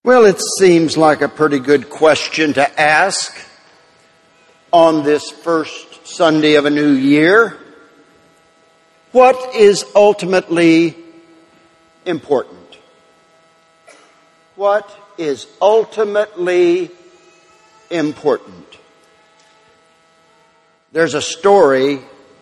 Well, it seems like a pretty good question to ask on this first Sunday of a new year. What is ultimately important? What is ultimately important? There's a story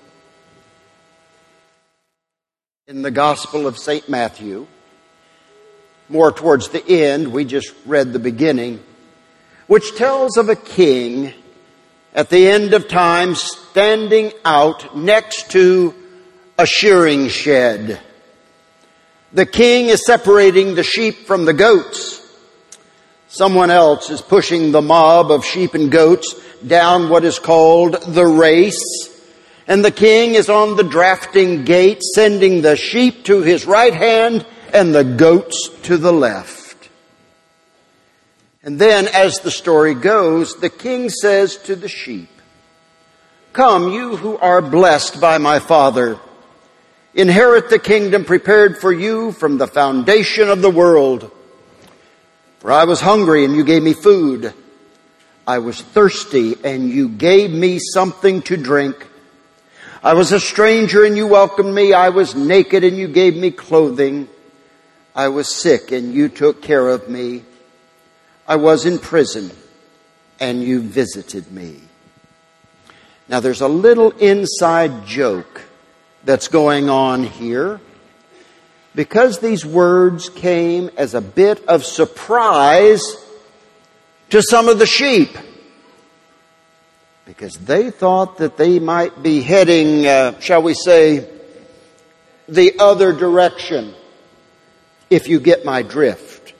in the Gospel of St. Matthew, more towards the end, we just read the beginning, which tells of a king at the end of time standing out next to a shearing shed. The king is separating the sheep from the goats. Someone else is pushing the mob of sheep and goats down what is called the race. And the king is on the drafting gate, sending the sheep to his right hand and the goats to the left. And then, as the story goes, the king says to the sheep, "Come, you who are blessed by my Father, inherit the kingdom prepared for you from the foundation of the world. For I was hungry and you gave me food. I was thirsty and you gave me something to drink. I was a stranger and you welcomed me. I was naked and you gave me clothing. I was sick and you took care of me. I was in prison and you visited me." Now there's a little inside joke that's going on here, because these words came as a bit of surprise to some of the sheep, because they thought that they might be heading, shall we say, the other direction, if you get my drift.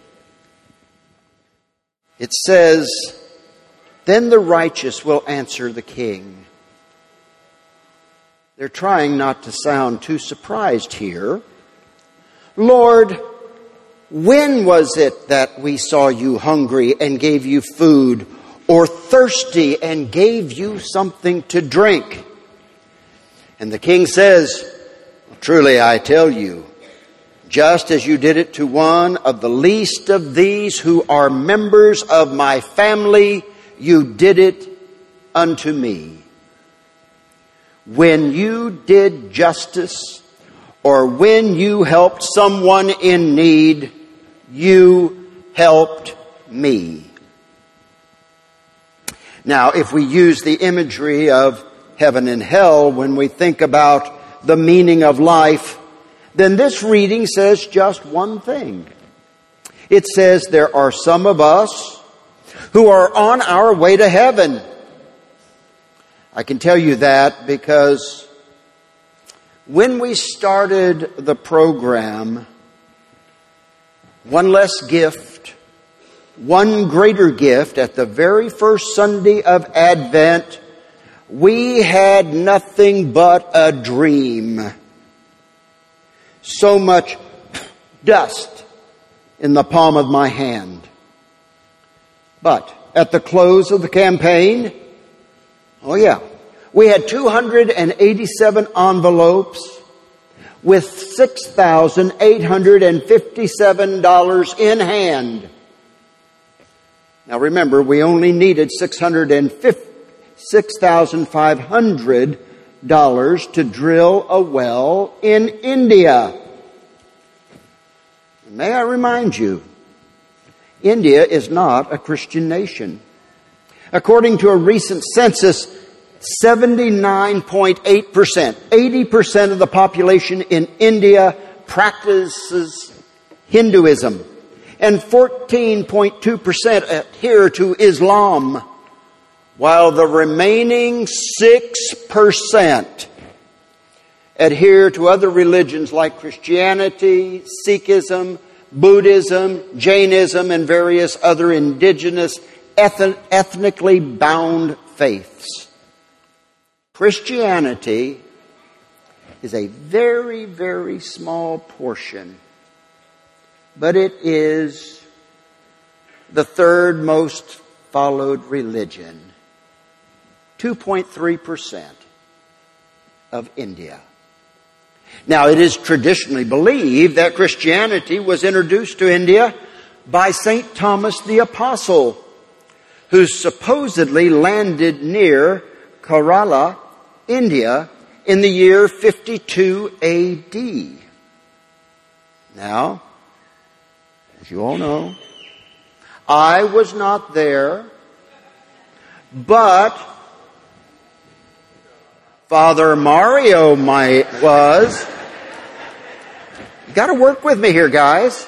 It says, "Then the righteous will answer the king." They're trying not to sound too surprised here. "Lord, when was it that we saw you hungry and gave you food, or thirsty and gave you something to drink?" And the king says, "Truly I tell you, just as you did it to one of the least of these who are members of my family, you did it unto me." When you did justice, or when you helped someone in need, you helped me. Now, if we use the imagery of heaven and hell when we think about the meaning of life, then this reading says just one thing. It says there are some of us who are on our way to heaven. I can tell you that because when we started the program, One Less Gift, One Greater Gift, at the very first Sunday of Advent, we had nothing but a dream. So much dust in the palm of my hand. But at the close of the campaign, we had 287 envelopes with $6,857 in hand. Now remember, we only needed $6,500 to drill a well in India. May I remind you, India is not a Christian nation. According to a recent census, 79.8%, 80% of the population in India practices Hinduism, and 14.2% adhere to Islam, while the remaining 6% adhere to other religions like Christianity, Sikhism, Buddhism, Jainism, and various other indigenous ethnically bound faiths. Christianity is a very, very small portion, but it is the third most followed religion. 2.3% of India. Now, it is traditionally believed that Christianity was introduced to India by St. Thomas the Apostle, who supposedly landed near Kerala, India, in the year 52 A.D. Now, as you all know, I was not there, but Father Mario was. You got to work with me here, guys.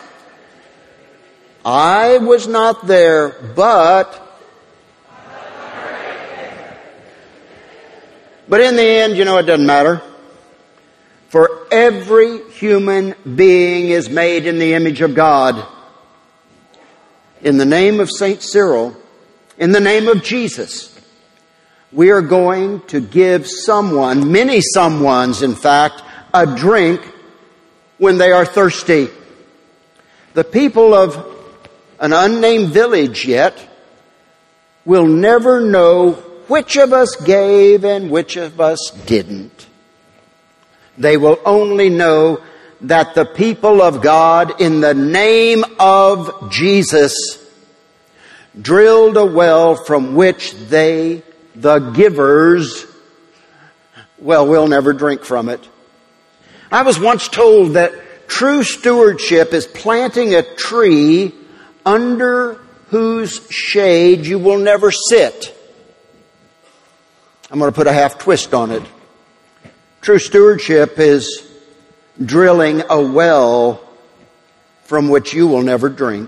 I was not there, but in the end, you know, it doesn't matter. For every human being is made in the image of God. In the name of St. Cyril, in the name of Jesus, we are going to give someone, many someones in fact, a drink when they are thirsty. The people of an unnamed village yet will never know which of us gave and which of us didn't. They will only know that the people of God, in the name of Jesus, drilled a well from which they, the givers, well, we'll never drink from it. I was once told that true stewardship is planting a tree under whose shade you will never sit. I'm going to put a half twist on it. True stewardship is drilling a well from which you will never drink.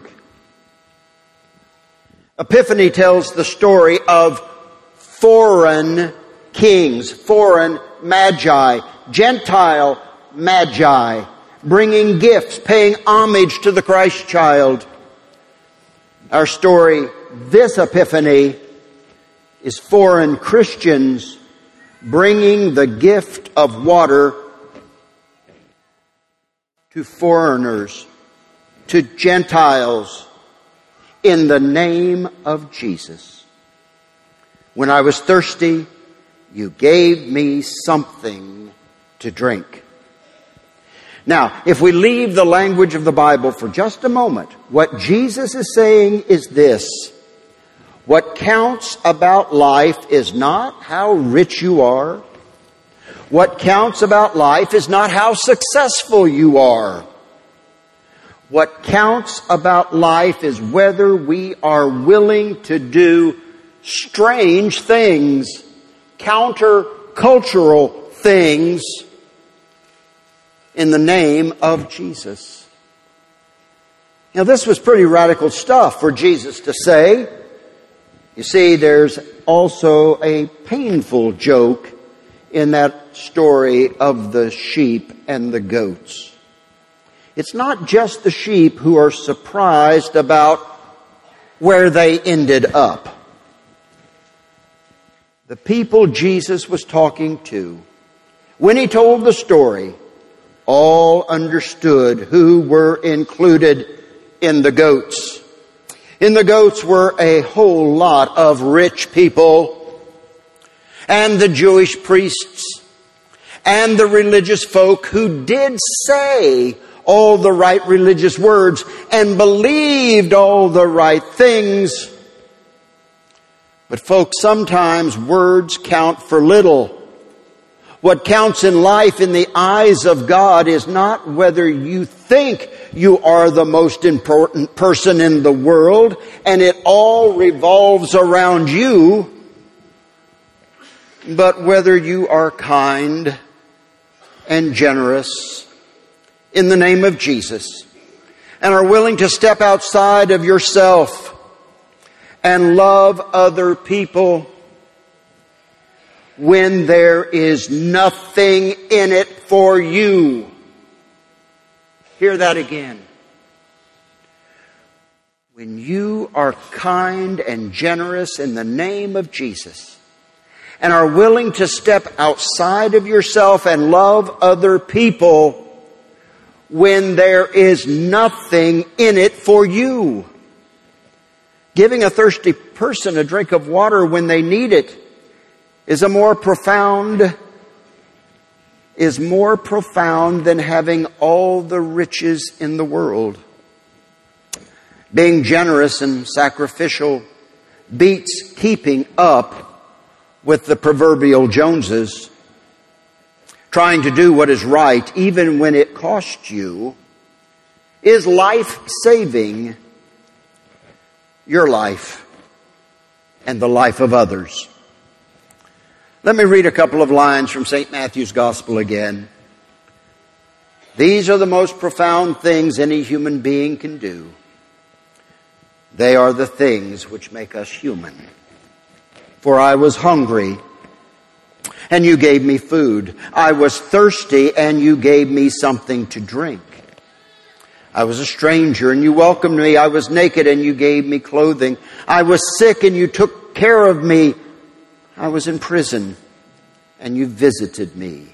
Epiphany tells the story of foreign kings, foreign magi, Gentile magi, bringing gifts, paying homage to the Christ child. Our story, this Epiphany, is foreign Christians bringing the gift of water to foreigners, to Gentiles, in the name of Jesus. When I was thirsty, you gave me something to drink. Now, if we leave the language of the Bible for just a moment, what Jesus is saying is this: what counts about life is not how rich you are. What counts about life is not how successful you are. What counts about life is whether we are willing to do strange things, countercultural things, in the name of Jesus. Now, this was pretty radical stuff for Jesus to say. You see, there's also a painful joke in that story of the sheep and the goats. It's not just the sheep who are surprised about where they ended up. The people Jesus was talking to, when he told the story, all understood who were included in the goats. In the goats were a whole lot of rich people, and the Jewish priests, and the religious folk who did say all the right religious words and believed all the right things. But folks, sometimes words count for little. What counts in life in the eyes of God is not whether you think you are the most important person in the world and it all revolves around you, but whether you are kind and generous in the name of Jesus and are willing to step outside of yourself and love other people when there is nothing in it for you. Hear that again. When you are kind and generous in the name of Jesus and are willing to step outside of yourself and love other people when there is nothing in it for you. Giving a thirsty person a drink of water when they need it is more profound than having all the riches in the world. Being generous and sacrificial beats keeping up with the proverbial Joneses. Trying to do what is right, even when it costs you, is life-saving your life and the life of others. Let me read a couple of lines from St. Matthew's Gospel again. These are the most profound things any human being can do. They are the things which make us human. For I was hungry, and you gave me food. I was thirsty, and you gave me something to drink. I was a stranger, and you welcomed me. I was naked, and you gave me clothing. I was sick, and you took care of me. I was in prison, and you visited me.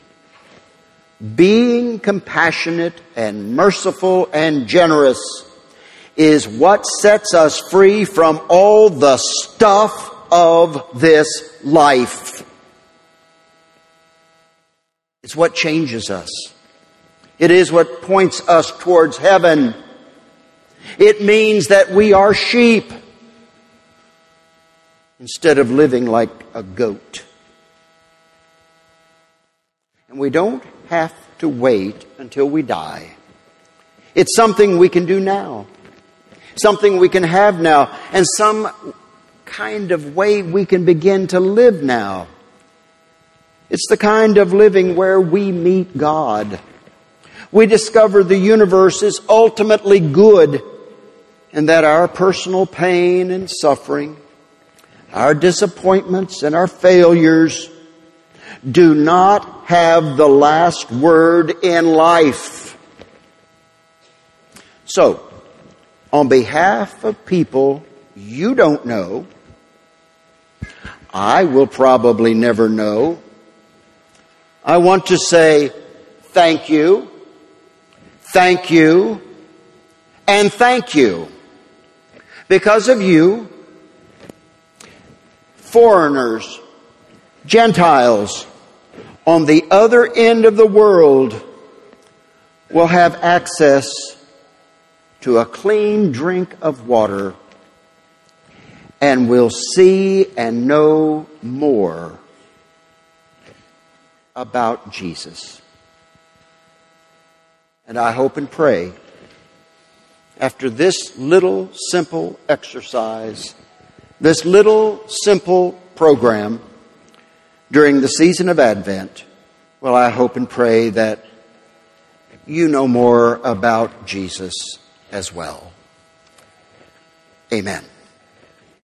Being compassionate and merciful and generous is what sets us free from all the stuff of this life. It's what changes us. It is what points us towards heaven. It means that we are sheep instead of living like a goat. And we don't have to wait until we die. It's something we can do now. Something we can have now. And some kind of way we can begin to live now. It's the kind of living where we meet God. We discover the universe is ultimately good and that our personal pain and suffering, our disappointments and our failures do not have the last word in life. So, on behalf of people you don't know, I will probably never know, I want to say thank you, and thank you. Because of you, foreigners, Gentiles on the other end of the world will have access to a clean drink of water and will see and know more about Jesus. And I hope and pray after this little simple exercise, this little simple program during the season of Advent, well, I hope and pray that you know more about Jesus as well. Amen.